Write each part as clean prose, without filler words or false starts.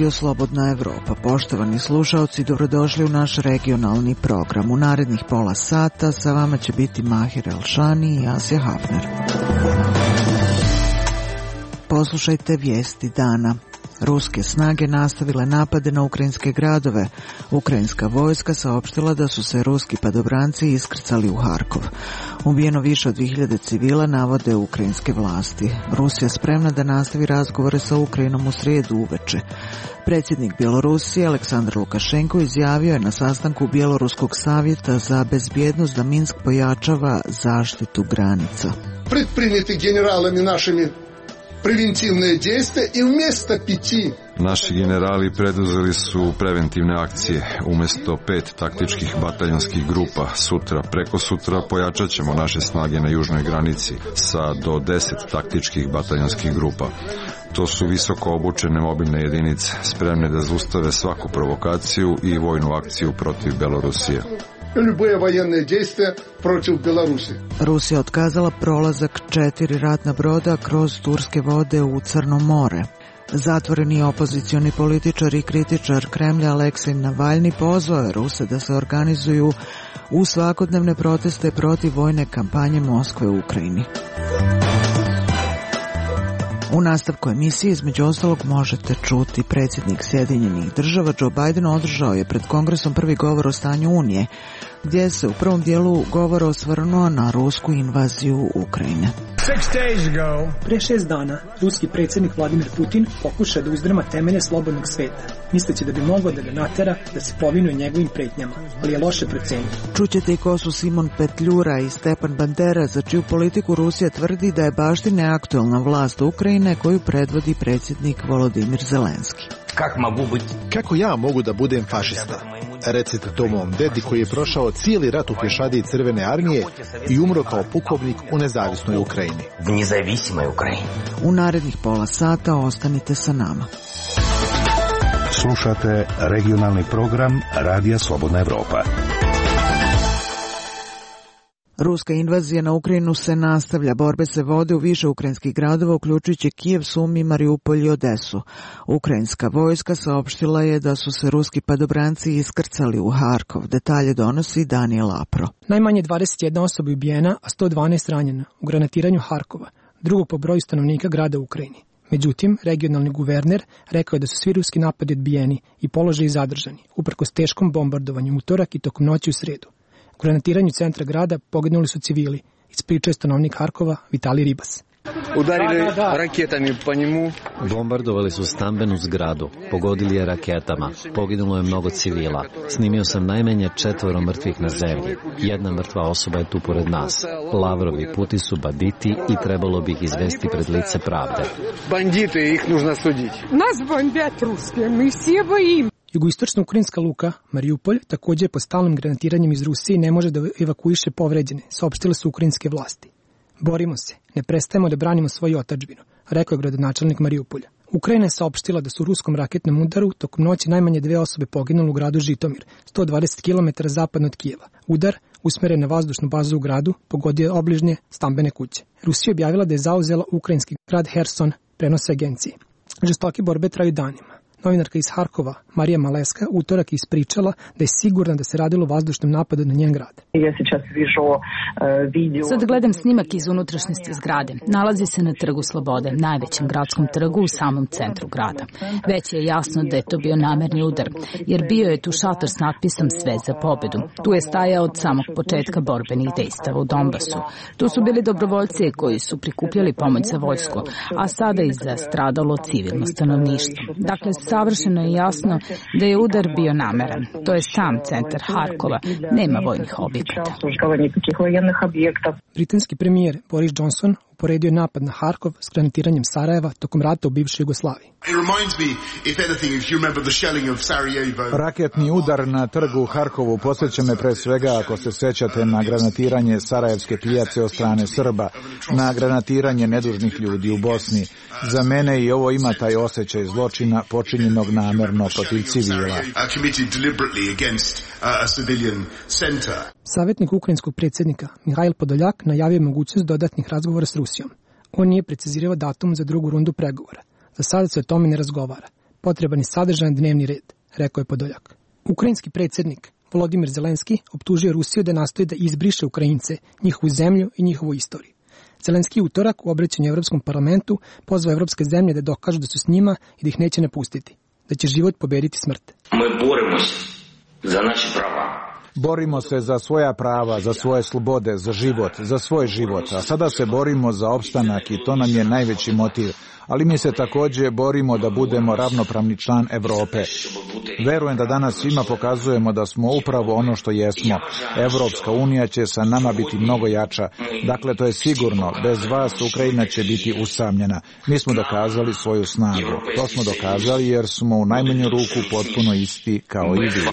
Radio Slobodna Evropa. Poštovani slušaoci, dobrodošli u naš regionalni program. U narednih pola sata sa vama će biti Mahir Elšani i Asja Hafner. Poslušajte vijesti dana. Ruske snage nastavile napade na ukrajinske gradove. Ukrajinska vojska saopštila da su se ruski padobranci iskrcali u Harkov. Ubijeno više od 2000 civila, navode ukrajinske vlasti. Rusija spremna da nastavi razgovore sa Ukrajinom u srijedu uveče. Predsjednik Bjelorusije Aleksandar Lukašenko izjavio je na sastanku Bjeloruskog savjeta za bezbjednost da Minsk pojačava zaštitu granica. Предприняты генералами нашими preventivne djeste i umjesto 5. Naši generali preduzeli su preventivne akcije. Umjesto 5 taktičkih bataljonskih grupa, preko sutra pojačat ćemo naše snage na južnoj granici sa do 10 taktičkih bataljonskih grupa. To su visoko obučene mobilne jedinice, spremne da zaustave svaku provokaciju i vojnu akciju protiv Belorusije. Любое военное действие против Беларуси. Rusija otkazala prolazak 4 ratna broda kroz turske vode u Crno more. Zatvoreni opozicioni političar i kritičar Kremlja Aleksej Navalni pozvao je Ruse da se organizuju u svakodnevne proteste protiv vojne kampanje Moskve u Ukrajini. U nastavku emisije između ostalog možete čuti predsjednik Sjedinjenih Država Joe Biden održao je pred Kongresom prvi govor o stanju Unije, gdje se u prvom dijelu govora osvrnuo na rusku invaziju Ukrajine. Pre 6 dana ruski predsjednik Vladimir Putin pokušao da uzdrma temelje slobodnog sveta, misleći da bi mogao da ga natera da se povinuje njegovim pretnjama, ali je loše procenio. Čućete i ko su Simon Petljura i Stepan Bandera, za čiju politiku Rusija tvrdi da je baš neaktualna vlast Ukrajine koju predvodi predsjednik Volodimir Zelenski. Kako ja mogu da budem fašista? Recite to mom dedi koji je prošao cijeli rat u pješadiji Crvene armije i umro kao pukovnik u nezavisnoj Ukrajini. U narednih pola sata ostanite sa nama. Slušate regionalni program Radija Slobodna Evropa. Ruska invazija na Ukrajinu se nastavlja. Borbe se vode u više ukrajinskih gradova, uključujući Kijev, Sumi, Mariupolj i Odesu. Ukrajinska vojska saopštila je da su se ruski padobranci iskrcali u Harkov. Detalje donosi Daniel Apro. Najmanje 21 osoba ubijena, a 112 ranjena u granatiranju Harkova, drugog po broju stanovnika grada u Ukrajini. Međutim, regionalni guverner rekao je da su svi ruski napadi odbijeni i položaji zadržani, uprkos teškom bombardovanju utorak i tokom noći u srijedu. U granatiranju centra grada poginuli su civili, ispričao je stanovnik Harkova Vitalij Ribas. Udarili raketami po njemu. Bombardovali su stambenu zgradu, pogodili je raketama, poginulo je mnogo civila. Snimio sam najmanje 4 mrtvih na zemlji. 1 mrtva osoba je tu pored nas. Lavrov i Putin su banditi i trebalo bi ih izvesti pred lice pravde. Banditi, ih nužno suditi. Nas bombят ruske, mi svi bojim. Jugoistočna ukrajinska luka, Mariupolj, također je pod stalnim granatiranjem iz Rusije i ne može da evakuiše povređene, saopštile su ukrajinske vlasti. Borimo se, ne prestajemo da branimo svoju otadžbinu, rekao je gradonačelnik Mariupolja. Ukrajina je saopštila da su u ruskom raketnom udaru tokom noći najmanje 2 osobe poginule u gradu Žitomir, 120 km zapadno od Kijeva. Udar, usmeren na vazdušnu bazu u gradu, pogodio je obližnje stambene kuće. Rusija je objavila da je zauzela ukrajinski grad Herson, prenose agencije. Žestoke borbe traju danima. Novinarka iz Harkova, Marija Maleska, utorak je ispričala da je sigurna da se radilo o vazdušnom napadu na njen grad. Sad gledam snimak iz unutrašnjosti zgrade. Nalazi se na Trgu Slobode, najvećem gradskom trgu u samom centru grada. Već je jasno da je to bio namerni udar, jer bio je tu šator s natpisom Sve za pobedu. Tu je stajao od samog početka borbenih dejstava u Donbasu. Tu su bili dobrovoljci koji su prikupljali pomoć za vojsku, a sada i za stradalo civilno stanovništvo. Dakle, savršeno je jasno da je udar bio nameran. To je sam centar Harkova. Nema vojnih objekata. Britanski premijer Boris Johnson uporedio je napad na Harkov s granatiranjem Sarajeva tokom rata u bivšoj Jugoslaviji. Raketni udar na trgu u Harkovu podsjeća me pre svega, ako se sjećate, na granatiranje Sarajevske pijace od strane Srba, na granatiranje nedužnih ljudi u Bosni. Za mene i ovo ima taj osjećaj zločina počinjenog namerno protiv civila. Savjetnik ukrajinskog predsjednika Mihajl Podoljak najavio mogućnost dodatnih razgovora s Rusijom. On nije precizirao datum za drugu rundu pregovora. Za sada se o tome ne razgovara. potreban je sadržajan dnevni red, rekao je Podoljak. Ukrajinski predsjednik Volodimir Zelenski optužio Rusiju da nastoji da izbriše Ukrajince, njihovu zemlju i njihovu istoriju. Zelenski utorak u obraćanju Evropskom parlamentu pozvao evropske zemlje da dokažu da su s njima i da ih neće napustiti, da će život pobediti smrt. Mi borimo se za naše prava. Borimo se za svoja prava, za svoje slobode, za život, za svoj život, a sada se borimo za opstanak i to nam je najveći motiv. Ali mi se također borimo da budemo ravnopravni član Evrope. Verujem da danas svima pokazujemo da smo upravo ono što jesmo. Evropska unija će sa nama biti mnogo jača. Dakle, to je sigurno. Bez vas Ukrajina će biti usamljena. Mi smo dokazali svoju snagu. To smo dokazali jer smo u najmanju ruku potpuno isti kao i vi.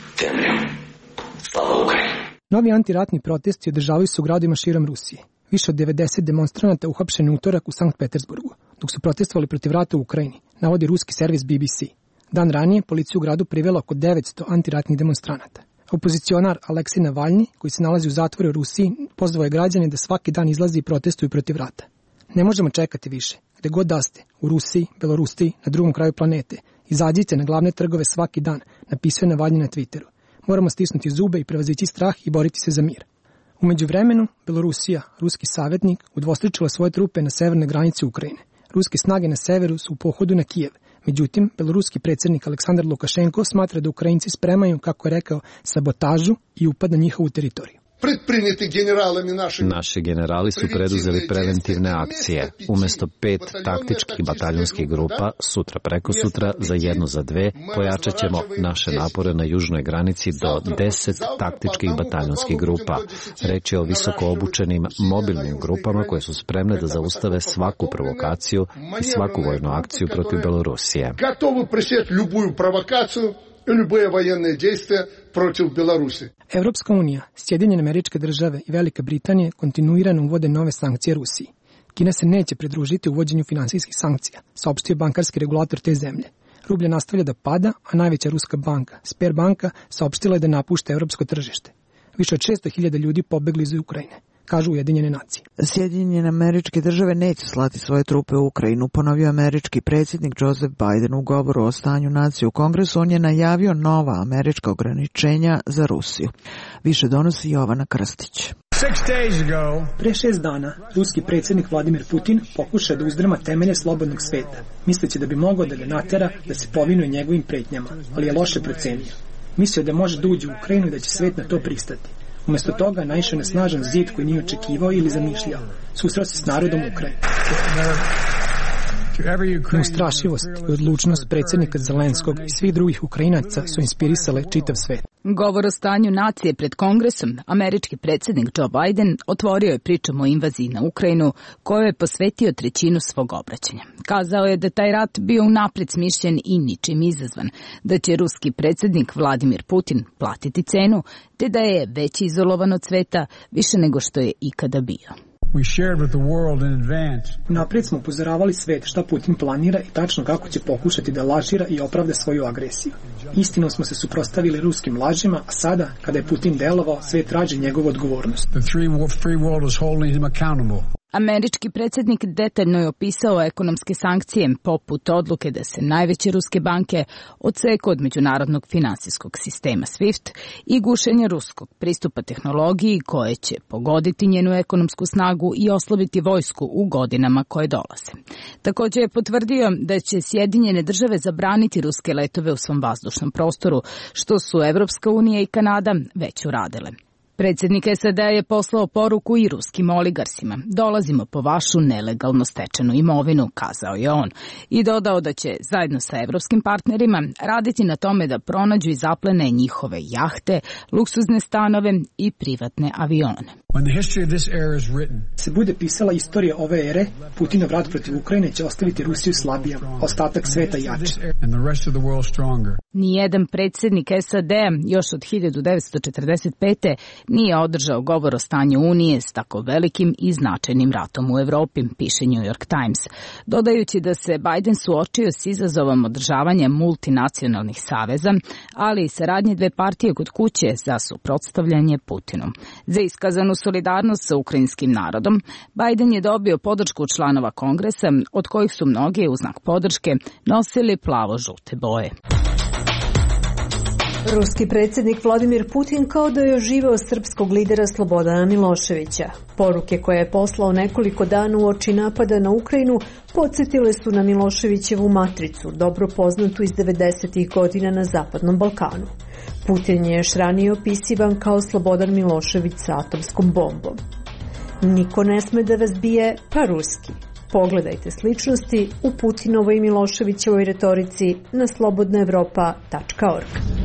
Novi antiratni protesti održavaju se u gradovima širom Rusije. Više od 90 demonstranata uhapšeni utorak u Sankt Petersburgu, dok su protestovali protiv rata u Ukrajini, navodi ruski servis BBC. Dan ranije policiju u gradu privela oko 900 antiratnih demonstranata. Opozicionar Aleksej Navalni, koji se nalazi u zatvoru u Rusiji, pozvao je građane da svaki dan izlazi i protestuju protiv rata. Ne možemo čekati više. Gde god da ste, u Rusiji, Belorusiji, na drugom kraju planete, izađite na glavne trgove svaki dan, napisao je Navalni na Twitteru. Moramo stisnuti zube i prevazići strah i boriti se za mir. U međuvremenu, Belorusija, ruski savetnik, udvostručila svoje trupe na severnoj granici Ukrajine. Ruske snage na severu su u pohodu na Kijev. Međutim, beloruski predsjednik Aleksandar Lukašenko smatra da Ukrajinci spremaju, kako je rekao, sabotažu i upad na njihovu teritoriju. Naši generali su preduzeli preventivne akcije. Umesto 5 taktičkih bataljonskih grupa, sutra preko sutra, za 1 za 2, pojačat ćemo naše napore na južnoj granici do 10 taktičkih bataljonskih grupa. Reč je o visoko obučenim mobilnim grupama koje su spremne da zaustave svaku provokaciju i svaku vojnu akciju protiv Belorusije. Evropska unija, Sjedinjene Američke Države i Velika Britanija kontinuirano uvode nove sankcije Rusiji. Kina se neće pridružiti uvođenju finansijskih sankcija, saopštio bankarski regulator te zemlje. Rublja nastavlja da pada, a najveća ruska banka, Sberbanka, saopštila je da napušta evropsko tržište. Više od 600.000 ljudi pobegli iz Ukrajine, kažu Ujedinjene nacije. Sjedinjene Američke Države neće slati svoje trupe u Ukrajinu, ponovio američki predsjednik Joseph Biden u govoru o stanju nacije u Kongresu. On je najavio nova američka ograničenja za Rusiju. Više donosi Jovana Krstić. Pre 6 dana, ruski predsjednik Vladimir Putin pokušao da uzdrma temelje slobodnog sveta, misleći da bi mogao da ga natera da se povinuje njegovim pretnjama, ali je loše procenio. Mislio da može da uđe u Ukrajinu i da će svet na to pristati. Umjesto toga naišao na snažan zid koji nije očekivao ili zamišljao. Susreo se s narodom Ukrajine. Neustrašivost i odlučnost predsjednika Zelenskog i svih drugih Ukrajinaca su inspirisale čitav svet. Govor o stanju nacije pred Kongresom, američki predsjednik Joe Biden otvorio je pričom o invaziji na Ukrajinu, kojoj je posvetio 1/3 svog obraćanja. Kazao je da taj rat bio unaprijed smišljen i ničim izazvan, da će ruski predsjednik Vladimir Putin platiti cenu, te da je već izolovan od sveta više nego što je ikada bio. Naprijed smo upozoravali svet šta Putin planira i tačno kako će pokušati da lažira i opravda svoju agresiju. Istinom smo se suprotstavili ruskim lažima, a sada, kada je Putin delovao, svet traži njegovu odgovornost. Američki predsjednik detaljno je opisao ekonomske sankcije, poput odluke da se najveće ruske banke odseku od međunarodnog finansijskog sistema SWIFT i gušenje ruskog pristupa tehnologiji koje će pogoditi njenu ekonomsku snagu i oslabiti vojsku u godinama koje dolaze. Također je potvrdio da će Sjedinjene Države zabraniti ruske letove u svom vazdušnom prostoru, što su Evropska unija i Kanada već uradile. Predsjednik SAD je poslao poruku i ruskim oligarsima. Dolazimo po vašu nelegalno stečenu imovinu, kazao je on. I dodao da će zajedno sa evropskim partnerima raditi na tome da pronađu i zaplene njihove jahte, luksuzne stanove i privatne avione. Se bude pisala istorija ove ere, Putinov rat protiv Ukrajine će ostaviti Rusiju slabijom, ostatak sveta jače. Nijedan predsjednik SAD-a još od 1945. nije održao govor o stanju Unije s tako velikim i značajnim ratom u Evropi, piše New York Times, dodajući da se Biden suočio s izazovom održavanja multinacionalnih saveza, ali i saradnje dve partije kod kuće za suprotstavljanje Putinu. Za iskazanu solidarnost sa ukrajinskim narodom Ukrajinom, Biden je dobio podršku članova Kongresa, od kojih su mnogi u znak podrške nosili plavo-žute boje. Ruski predsjednik Vladimir Putin kao da je oživeo srpskog lidera Slobodana Miloševića. Poruke koje je poslao nekoliko dana uoči napada na Ukrajinu podsjetile su na Miloševićevu matricu, dobro poznatu iz 90. godina na Zapadnom Balkanu. Putin je još ranije opisivan kao Slobodan Milošević sa atomskom bombom. Niko ne sme da vas bije, pa ruski. Pogledajte sličnosti u Putinovoj i Miloševićevoj retorici na slobodnaevropa.org.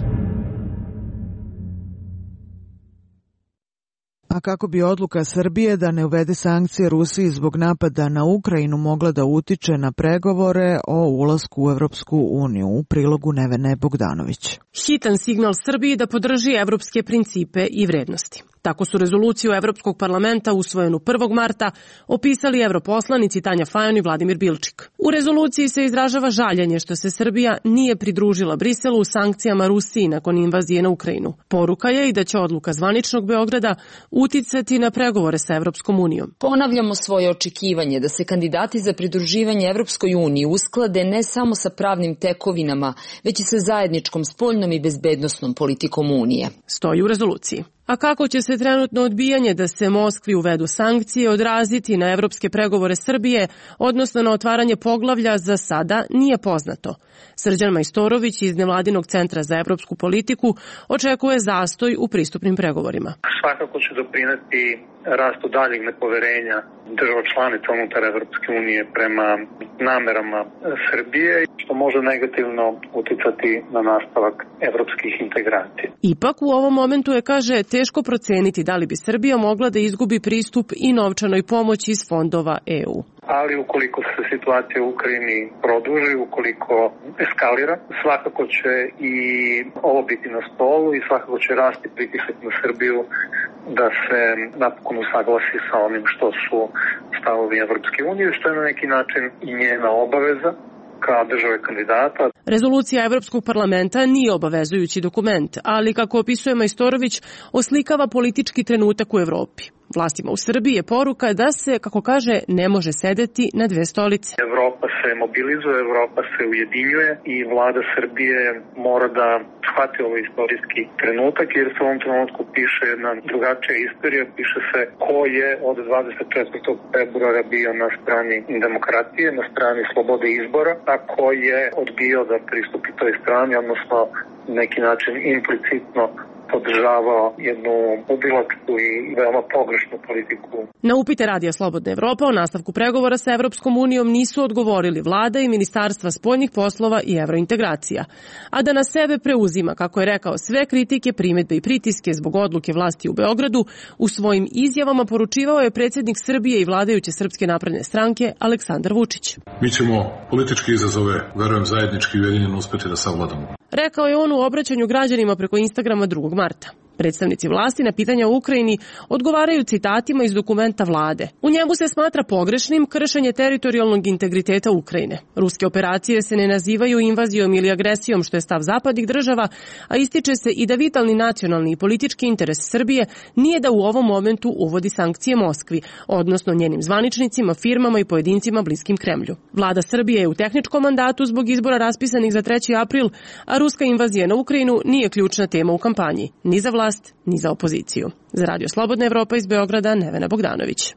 A kako bi odluka Srbije da ne uvede sankcije Rusiji zbog napada na Ukrajinu mogla da utiče na pregovore o ulasku u Evropsku uniju, u prilogu Nevene Bogdanović. Hitan signal Srbiji da podrži evropske principe i vrednosti. Tako su rezoluciju Evropskog parlamenta usvojenu 1. marta opisali europoslanici Tanja Fajon i Vladimir Bilčik. U rezoluciji se izražava žaljenje što se Srbija nije pridružila Briselu u sankcijama Rusiji nakon invazije na Ukrajinu. Poruka je i da će odluka zvaničnog Beograda uticati na pregovore sa Evropskom unijom. Ponavljamo svoje očekivanje da se kandidati za pridruživanje Evropskoj uniji usklade ne samo sa pravnim tekovinama, već i sa zajedničkom spoljnom i bezbednosnom politikom Unije. Stoji u rezoluciji. A kako će se trenutno odbijanje da se Moskvi uvedu sankcije odraziti na evropske pregovore Srbije, odnosno na otvaranje poglavlja, za sada nije poznato. Srđan Majstorović iz Nevladinog centra za evropsku politiku očekuje zastoj u pristupnim pregovorima. Svakako će doprineti rastu daljeg nepoverenja država članica unutar Evropske unije prema namerama Srbije, što može negativno uticati na nastavak evropskih integracija. Ipak u ovom momentu je, kaže, teško proceniti da li bi Srbija mogla da izgubi pristup i novčanoj pomoći iz fondova EU. Ali ukoliko se situacija u Ukrajini produži, ukoliko eskalira, svakako će i ovo biti na stolu i svakako će rasti pritisak na Srbiju da se napokon usaglasi sa onim što su stavovi Evropske unije, što je na neki način i njena obaveza kao države kandidata. Rezolucija Evropskog parlamenta nije obavezujući dokument, ali kako opisuje Majstorović, oslikava politički trenutak u Evropi. Vlastima u Srbiji je poruka da se, kako kaže, ne može sedeti na dve stolice. Evropa se mobilizuje, Evropa se ujedinjuje i vlada Srbije mora da shvati ovaj istorijski trenutak, jer se u ovom trenutku piše jedna drugačija istorija, piše se ko je od 24. februara bio na strani demokratije, na strani slobode izbora, a ko je odbio da pristupi toj strani, odnosno neki način implicitno podržavao jednu ubilačku i veoma pogrešnu politiku. Na upite Radija Slobodna Evropa o nastavku pregovora sa Evropskom unijom nisu odgovorili vlada i Ministarstva spoljnih poslova i evrointegracija. A da na sebe preuzima, kako je rekao, sve kritike, primedbe i pritiske zbog odluke vlasti u Beogradu, u svojim izjavama poručivao je predsjednik Srbije i vladajuće Srpske napredne stranke Aleksandar Vučić. Mi ćemo političke izazove, verujem, zajednički i ujedinjeno uspeti da savladamo. Rekao je on u obraćanju građanima preko Instagrama 2. marta. Predstavnici vlasti na pitanja o Ukrajini odgovaraju citatima iz dokumenta vlade. U njemu se smatra pogrešnim kršenje teritorijalnog integriteta Ukrajine. Ruske operacije se ne nazivaju invazijom ili agresijom, što je stav zapadnih država, a ističe se i da vitalni nacionalni i politički interes Srbije nije da u ovom momentu uvodi sankcije Moskvi, odnosno njenim zvaničnicima, firmama i pojedincima bliskim Kremlju. Vlada Srbije je u tehničkom mandatu zbog izbora raspisanih za 3. april, a ruska invazija na Ukrajinu nije ključna tema u kampanji, ni za vlast, ni za opoziciju. Za Radio Slobodna Evropa iz Beograda, Nevena Bogdanović.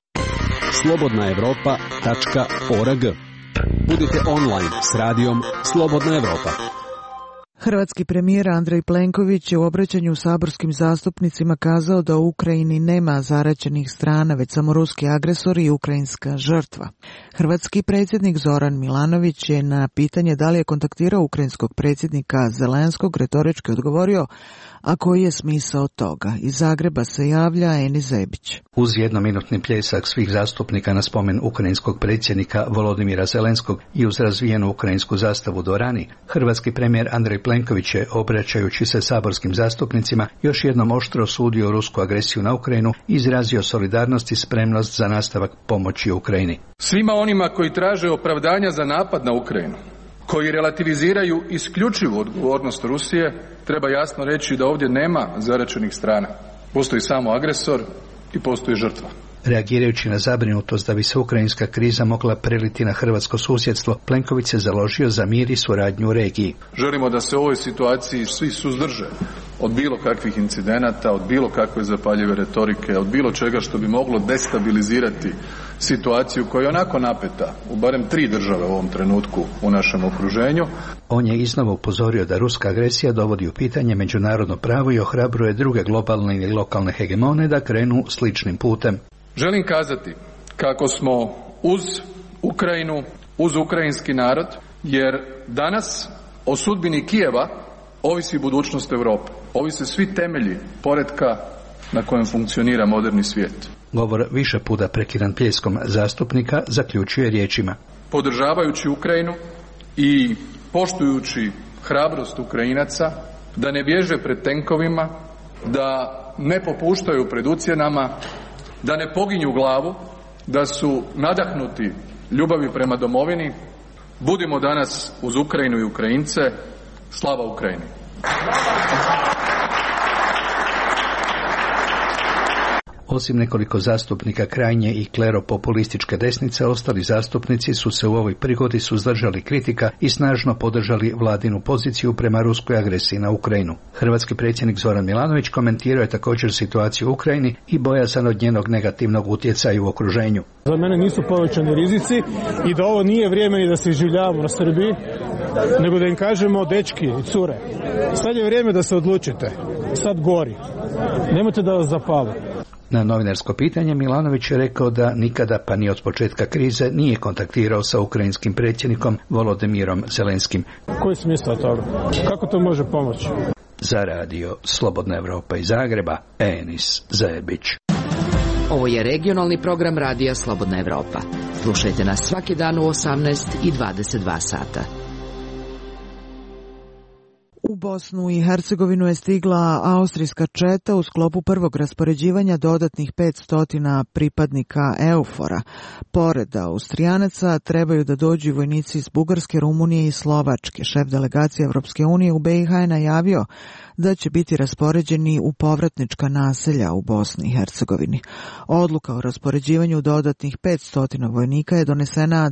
slobodnaevropa.org. Budite online s radijom Slobodna Evropa. Hrvatski premijer Andrej Plenković je u obraćanju saborskim zastupnicima kazao da u Ukrajini nema zaraćenih strana, već samo ruski agresor i ukrajinska žrtva. Hrvatski predsjednik Zoran Milanović je na pitanje da li je kontaktirao ukrajinskog predsjednika Zelenskog retorički odgovorio: a koji je smisao toga? Iz Zagreba se javlja Eni Zebić. Uz jednominutni pljesak svih zastupnika na spomen ukrajinskog predsjednika Volodimira Zelenskog i uz razvijenu ukrajinsku zastavu u dvorani, hrvatski premijer Andrej Plenković je, obraćajući se saborskim zastupnicima, još jednom oštro osudio rusku agresiju na Ukrajinu i izrazio solidarnost i spremnost za nastavak pomoći Ukrajini. Svima onima koji traže opravdanja za napad na Ukrajinu, koji relativiziraju isključivu odgovornost Rusije, treba jasno reći da ovdje nema zaraćenih strana. Postoji samo agresor i postoji žrtva. Reagirajući na zabrinutost da bi se ukrajinska kriza mogla preliti na hrvatsko susjedstvo, Plenković se založio za mir i suradnju u regiji. Želimo da se u ovoj situaciji svi suzdrže od bilo kakvih incidenata, od bilo kakve zapaljive retorike, od bilo čega što bi moglo destabilizirati situaciju koja je onako napeta u barem 3 države u ovom trenutku u našem okruženju. On je iznova upozorio da ruska agresija dovodi u pitanje međunarodno pravo i ohrabruje druge globalne i lokalne hegemone da krenu sličnim putem. Želim kazati kako smo uz Ukrajinu, uz ukrajinski narod, jer danas o sudbini Kijeva ovisi budućnost Europe. Ovise svi temelji poretka na kojem funkcionira moderni svijet. Govor više puta prekidan pljeskom zastupnika zaključuje riječima. Podržavajući Ukrajinu i poštujući hrabrost Ukrajinaca da ne bježe pred tenkovima, da ne popuštaju pred ucjenama, da ne poginju glavu, da su nadahnuti ljubavi prema domovini, budimo danas uz Ukrajinu i Ukrajince. Slava Ukrajini! Osim nekoliko zastupnika krajnje i kleropopulističke desnice, ostali zastupnici su se u ovoj prigodi suzdržali kritika i snažno podržali vladinu poziciju prema ruskoj agresiji na Ukrajinu. Hrvatski predsjednik Zoran Milanović komentirao je također situaciju u Ukrajini i bojazan od njenog negativnog utjecaja u okruženju. Za mene nisu povećani rizici i da ovo nije vrijeme ni da se iživljavamo na Srbiji, nego da im kažemo dečki i cure. Sad je vrijeme da se odlučite. Sad gori. Nemojte da vas zapali. Na novinarsko pitanje Milanović je rekao da nikada, pa ni od početka krize, nije kontaktirao sa ukrajinskim predsjednikom Volodimirom Zelenskim. Koji je smisao toga? Kako to može pomoći? Za radio Slobodna Evropa iz Zagreba, Enis Zajebić. Ovo je regionalni program radija Slobodna Evropa. Slušajte nas svaki dan u 18 i 22 sata. U Bosnu i Hercegovinu je stigla austrijska četa u sklopu prvog raspoređivanja dodatnih 500 pripadnika EUFOR-a. Pored Austrijanaca trebaju da dođu vojnici iz Bugarske, Rumunije i Slovačke. Šef delegacije Evropske unije u BiH je najavio da će biti raspoređeni u povratnička naselja u Bosni i Hercegovini. Odluka o raspoređivanju dodatnih 500 vojnika je donesena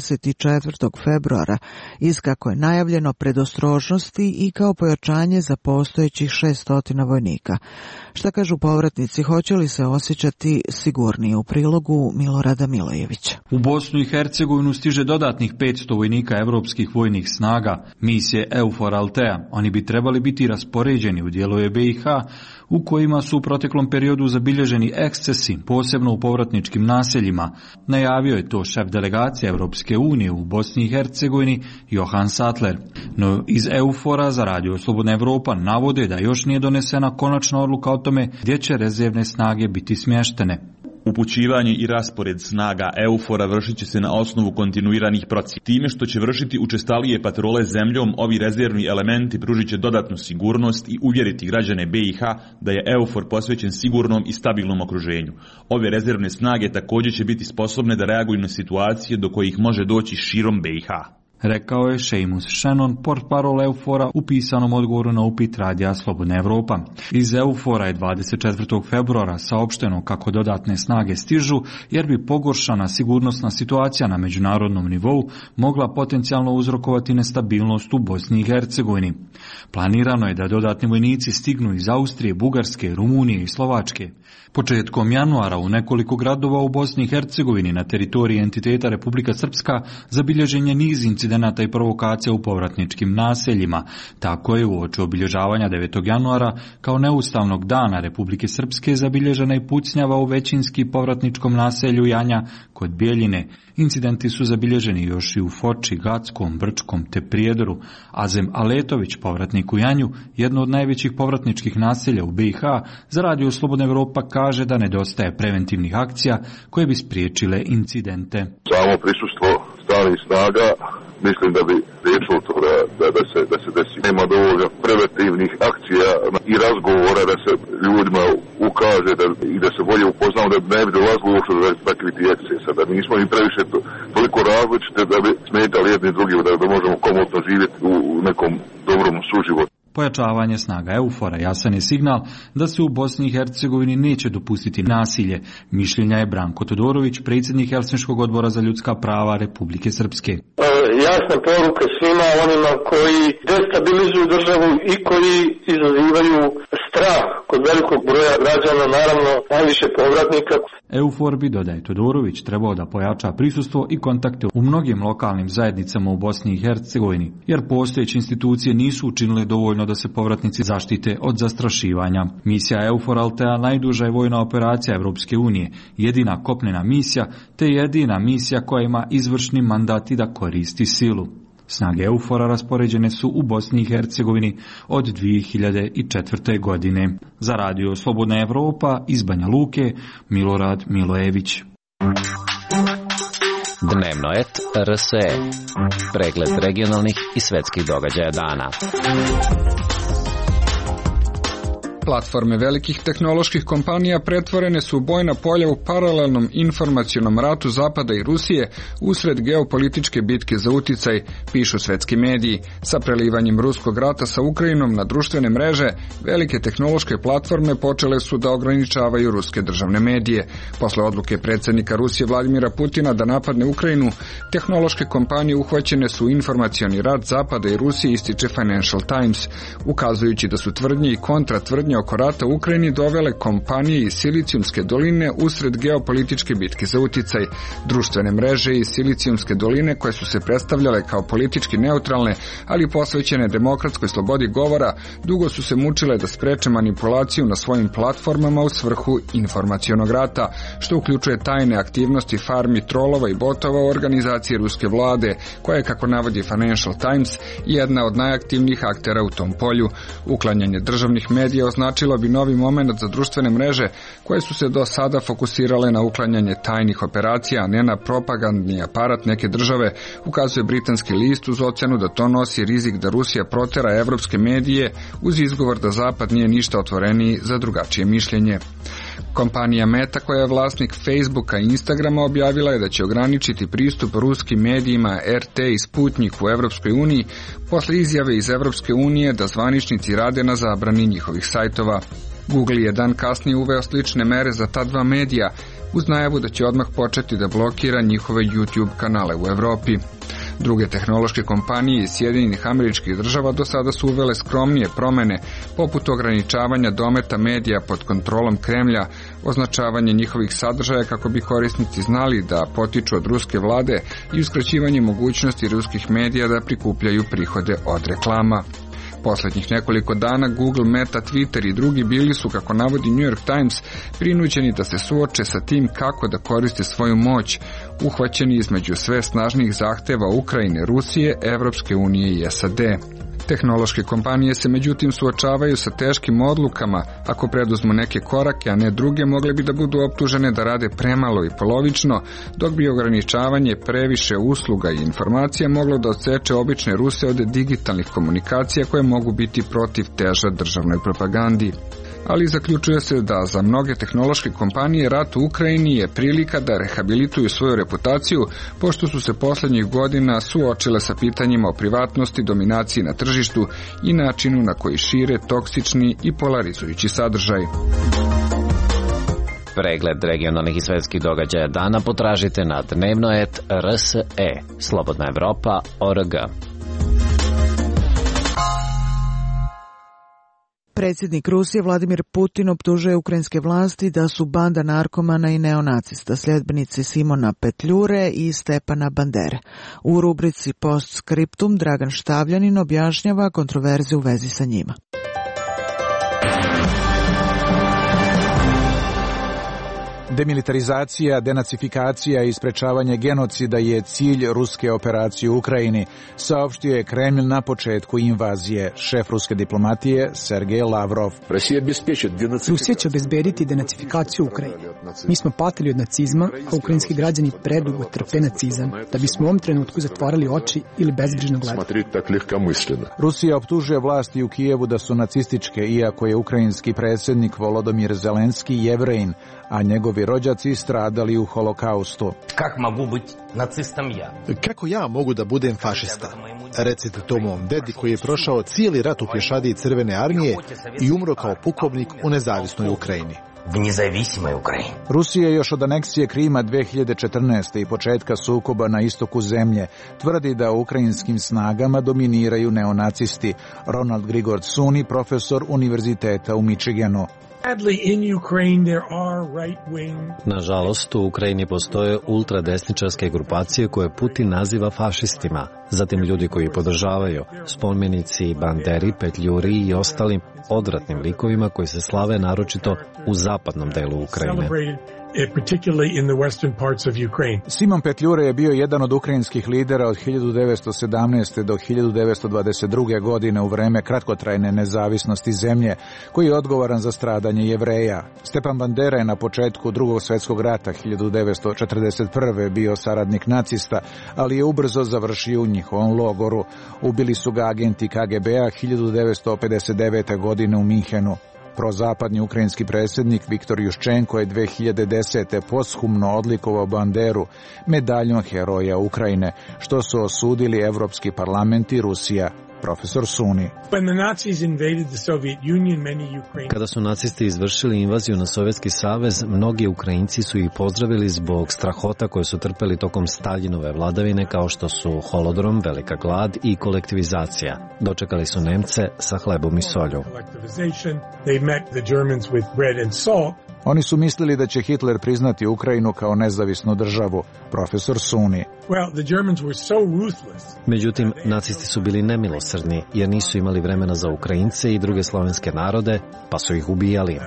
24. februara iz, kako je najavljeno, predostrožnosti i kao pojačanje za postojećih 600 vojnika. Šta kažu povratnici, hoće li se osjećati sigurnije? U prilogu Milorada Milojevića. U Bosnu i Hercegovinu stiže dodatnih 500 vojnika evropskih vojnih snaga, misije EUFOR Altea. Oni bi trebali biti raspoređeni u dijelove BiH u kojima su u proteklom periodu zabilježeni ekscesi, posebno u povratničkim naseljima. Najavio je to šef delegacije Evropske unije u Bosni i Hercegovini Johan Sattler. No iz EUFOR-a za radio Slobodna Evropa navode da još nije donesena konačna odluka o tome gdje će rezervne snage biti smještene. Upućivanje i raspored snaga EUFOR-a vršit će se na osnovu kontinuiranih procjena. Time što će vršiti učestalije patrole zemljom, ovi rezervni elementi pružit će dodatnu sigurnost i uvjeriti građane BiH da je EUFOR posvećen sigurnom i stabilnom okruženju. Ove rezervne snage također će biti sposobne da reaguju na situacije do kojih može doći širom BiH. Rekao je Seamus Shannon, portparol EUFOR-a u pisanom odgovoru na upit radija Slobodna Evropa. Iz EUFOR-a je 24. februara saopšteno kako dodatne snage stižu, jer bi pogoršana sigurnosna situacija na međunarodnom nivou mogla potencijalno uzrokovati nestabilnost u Bosni i Hercegovini. Planirano je da dodatni vojnici stignu iz Austrije, Bugarske, Rumunije i Slovačke. Početkom januara u nekoliko gradova u Bosni i Hercegovini na teritoriji entiteta Republika Srpska zabilježen je niz incidenata i provokacija u povratničkim naseljima. Tako je uoči obilježavanja 9. januara kao neustavnog dana Republike Srpske zabilježena i pucnjava u većinski povratničkom naselju Janja kod Bjeljine. Incidenti su zabilježeni još i u Foči, Gackom, Brčkom te Prijedoru. Azem Aletović, povratnik u Janju, jedno od najvećih povratničkih naselja u BiH, za radio Slobodna Evropa kaže da nedostaje preventivnih akcija koje bi spriječile incidente. Samo prisustvo stalnih snaga mislim da bi riješilo to da se desi. Nema dovoljno preventivnih akcija i razgovora da se ljudima ukaže i da se bolje upoznamo da ne bi dolazilo uopšte do takvih ekscesa. Da nismo i previše toliko različite da bi smetali jedni drugima, da možemo komotno živjeti u nekom dobrom suživotu. Pojačavanje snaga EUFOR-a jasan je signal da se u Bosni i Hercegovini neće dopustiti nasilje, mišljenja je Branko Todorović, predsjednik Helsinškog odbora za ljudska prava Republike Srpske. Jasna poruka svima onima koji destabilizuju državu i koji izazivaju strah kod velikog broja građana, naravno najviše povratnika. EUFOR bi, dodaje Todorović, trebao da pojača prisustvo i kontakte u mnogim lokalnim zajednicama u Bosni i Hercegovini, jer postojeće institucije nisu učinile dovoljno da se povratnici zaštite od zastrašivanja. Misija EUFOR Altea najduža je vojna operacija Evropske unije, jedina kopnena misija, te jedina misija koja ima izvršni mandat i da koristi silu. Snage EUFOR-a raspoređene su u Bosni i Hercegovini od 2004. godine. Za Radio Slobodna Evropa iz Banja Luke, Milorad Milojević. Dnevno et RSE. Pregled regionalnih i svetskih događaja dana. Platforme velikih tehnoloških kompanija pretvorene su u bojna polja u paralelnom informacionom ratu Zapada i Rusije usred geopolitičke bitke za uticaj, pišu svetski mediji. Sa prelivanjem ruskog rata sa Ukrajinom na društvene mreže, velike tehnološke platforme počele su da ograničavaju ruske državne medije. Posle odluke predsjednika Rusije Vladimira Putina da napadne Ukrajinu, tehnološke kompanije uhvaćene su u informacioni rat Zapada i Rusije, ističe Financial Times, ukazujući da su tvrdnje i kontratvrdnje oko rata u Ukrajini dovele kompanije iz Silicijumske doline usred geopolitičke bitke za uticaj. Društvene mreže iz Silicijumske doline, koje su se predstavljale kao politički neutralne, ali posvećene demokratskoj slobodi govora, dugo su se mučile da spreče manipulaciju na svojim platformama u svrhu informacionog rata, što uključuje tajne aktivnosti farmi trolova i botova u organizaciji ruske vlade, koja je, kako navodi Financial Times, jedna od najaktivnijih aktera u tom polju. Uklanjanje državnih medija označilo bi novi moment za društvene mreže koje su se do sada fokusirale na uklanjanje tajnih operacija, a ne na propagandni aparat neke države, ukazuje britanski list uz ocenu da to nosi rizik da Rusija protera evropske medije uz izgovor da Zapad nije ništa otvoreniji za drugačije mišljenje. Kompanija Meta, koja je vlasnik Facebooka i Instagrama, objavila je da će ograničiti pristup ruskim medijima RT i Sputnik u Evropskoj uniji posle izjave iz Evropske unije da zvaničnici rade na zabrani njihovih sajtova. Google je dan kasnije uveo slične mere za ta dva medija, uz najavu da će odmah početi da blokira njihove YouTube kanale u Evropi. Druge tehnološke kompanije iz Sjedinjenih Američkih Država do sada su uvele skromnije promene, poput ograničavanja dometa medija pod kontrolom Kremlja, označavanje njihovih sadržaja kako bi korisnici znali da potiču od ruske vlade i uskraćivanje mogućnosti ruskih medija da prikupljaju prihode od reklama. Poslednjih nekoliko dana Google, Meta, Twitter i drugi bili su, kako navodi New York Times, prinuđeni da se suoče sa tim kako da koriste svoju moć, uhvaćeni između sve snažnijih zahteva Ukrajine, Rusije, Evropske unije i SAD. Tehnološke kompanije se međutim suočavaju sa teškim odlukama. Ako preduzmu neke korake, a ne druge, mogle bi da budu optužene da rade premalo i polovično, dok bi ograničavanje previše usluga i informacija moglo da odseče obične Ruse od digitalnih komunikacija koje mogu biti protiv teža državnoj propagandi. Ali zaključuje se da za mnoge tehnološke kompanije rat u Ukrajini je prilika da rehabilituju svoju reputaciju, pošto su se poslednjih godina suočile sa pitanjima o privatnosti, dominaciji na tržištu i načinu na koji šire toksični i polarizujući sadržaj. Pregled regionalnih i svetskih događaja dana potražite na dnevno.rs.e, slobodnaevropa.org. Predsjednik Rusije Vladimir Putin optužuje ukrajinske vlasti da su banda narkomana i neonacista, sljedbenici Simona Petljure i Stepana Bandere. U rubrici Postscriptum Dragan Štavljanin objašnjava kontroverziju u vezi sa njima. Demilitarizacija, denacifikacija i sprečavanje genocida je cilj ruske operacije u Ukrajini, saopštio je Kremlj na početku invazije. Šef ruske diplomatije Sergej Lavrov. Rusija će obezbediti denacifikaciju Ukrajine. Mi smo patili od nacizma, a ukrajinski građani predugo trpe nacizam, da bismo u ovom trenutku zatvarali oči ili bezbrižno gledali. Rusija optužuje vlasti u Kijevu da su nacističke, iako je ukrajinski predsjednik Volodymyr Zelenski Jevrejin, a njegov njihovi rođaci stradali u holokaustu. Kako ja mogu da budem fašista? Recite to mom dedi koji je prošao cijeli rat u pješadiji Crvene armije i umro kao pukovnik u nezavisnoj Ukrajini. Rusija još od aneksije Krima 2014. i početka sukoba na istoku zemlje tvrdi da u ukrajinskim snagama dominiraju neonacisti. Ronald Grigor Suni, profesor univerziteta u Michiganu. Nažalost, u Ukrajini postoje ultradesničarske grupacije koje Putin naziva fašistima. Zatim ljudi koji podržavaju spomenici Banderi, Petljuri i ostalim odvratnim likovima koji se slave naročito u zapadnom delu Ukrajine. Simon Petljure je bio jedan od ukrajinskih lidera od 1917. do 1922. godine u vreme kratkotrajne nezavisnosti zemlje, koji je odgovoran za stradanje Jevreja. Stepan Bandera je na početku Drugog svjetskog rata 1941. bio saradnik nacista, ali je ubrzo završio u njihovom logoru. Ubili su ga agenti KGB-a 1959. godine u Minhenu. Prozapadni ukrajinski predsjednik Viktor Juščenko je 2010. posthumno odlikovao Banderu medaljom Heroja Ukrajine, što su osudili Evropski parlament i Rusija. Profesor Suni. Kada su nacisti izvršili invaziju na Sovjetski savez, mnogi Ukrajinci su ih pozdravili zbog strahota koje su trpeli tokom Staljinove vladavine, kao što su holodrom, velika glad i kolektivizacija. Dočekali su Nemce sa hlebom i solju. Oni su mislili da će Hitler priznati Ukrajinu kao nezavisnu državu. Profesor Suni. Međutim, nacisti su bili nemilosrdni jer nisu imali vremena za Ukrajince i druge slovenske narode, pa su ih ubijali.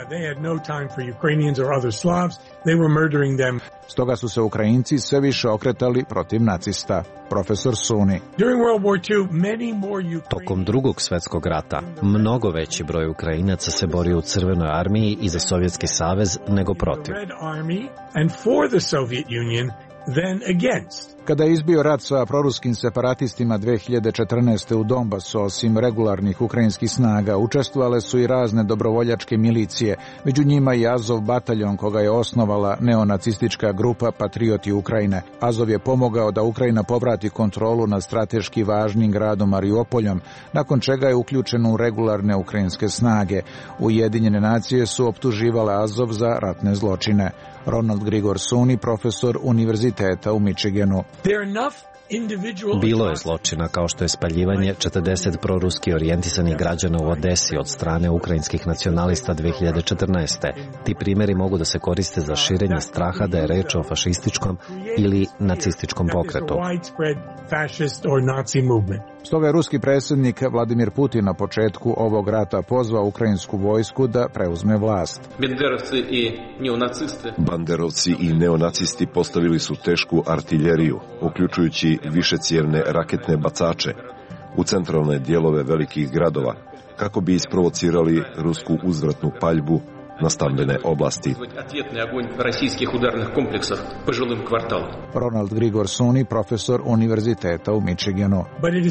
Stoga su se Ukrajinci sve više okretali protiv nacista. Profesor Suni. Tokom Drugog svjetskog rata, mnogo veći broj Ukrajinaca se borio u Crvenoj armiji i za Sovjetski savez nego protiv. Kada je izbio rat sa proruskim separatistima 2014. u Donbasu, osim regularnih ukrajinskih snaga, učestvovale su i razne dobrovoljačke milicije, među njima i Azov bataljon koga je osnovala neonacistička grupa Patrioti Ukrajine. Azov je pomogao da Ukrajina povrati kontrolu nad strateški važnim gradom Mariupoljom, nakon čega je uključen u regularne ukrajinske snage. Ujedinjene nacije su optuživale Azov za ratne zločine. Ronald Grigor Suni, profesor univerziteta u Michiganu. Bilo je zločina kao što je spaljivanje 40 proruski orijentisanih građana u Odesi od strane ukrajinskih nacionalista 2014. Ti primjeri mogu da se koriste za širenje straha da je reč o fašističkom ili nacističkom pokretu. Stoga je ruski predsjednik Vladimir Putin na početku ovog rata pozvao ukrajinsku vojsku da preuzme vlast. Banderovci i neonacisti postavili su tešku artiljeriju, uključujući višecijevne raketne bacače, u centralne dijelove velikih gradova, kako bi isprovocirali rusku uzvratnu paljbu na stambene oblasti. Ronald Grigor Suni, profesor univerziteta u Michiganu.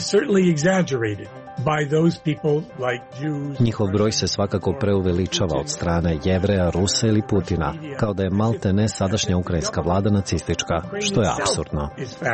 Njihov broj se svakako preuveličava od strane Jevreja, Rusa ili Putina, kao da je malte ne sadašnja ukrajinska vlada nacistička, što je apsurdno.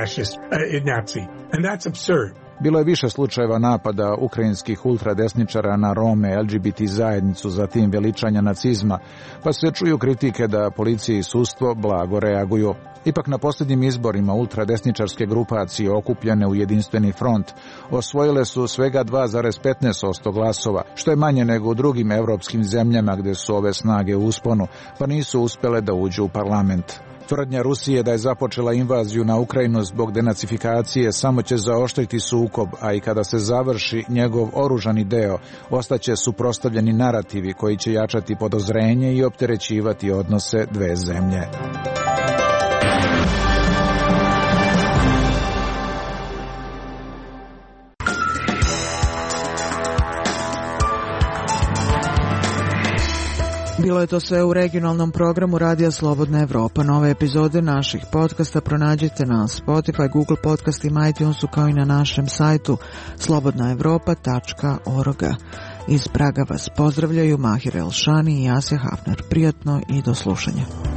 Bilo je više slučajeva napada ukrajinskih ultradesničara na Rome, LGBT zajednicu, zatim veličanja nacizma, pa se čuju kritike da policija i sudstvo blago reaguju. Ipak na posljednjim izborima ultradesničarske grupacije okupljene u jedinstveni front osvojile su svega 2,15% glasova, što je manje nego u drugim evropskim zemljama gdje su ove snage u usponu, pa nisu uspjele da uđu u parlament. Tvrdnja Rusije da je započela invaziju na Ukrajinu zbog denacifikacije samo će zaoštriti sukob, a i kada se završi njegov oružani deo, ostaće suprotstavljeni narativi koji će jačati podozrenje i opterećivati odnose dve zemlje. Bilo je to sve u regionalnom programu Radija Slobodna Evropa. Nove epizode naših podcasta pronađite na Spotify, Google podcastima, iTunesu, kao i na našem sajtu slobodnaevropa.org. Iz Praga vas pozdravljaju Mahir Elšani i Jasja Hafner. Prijatno i do slušanja.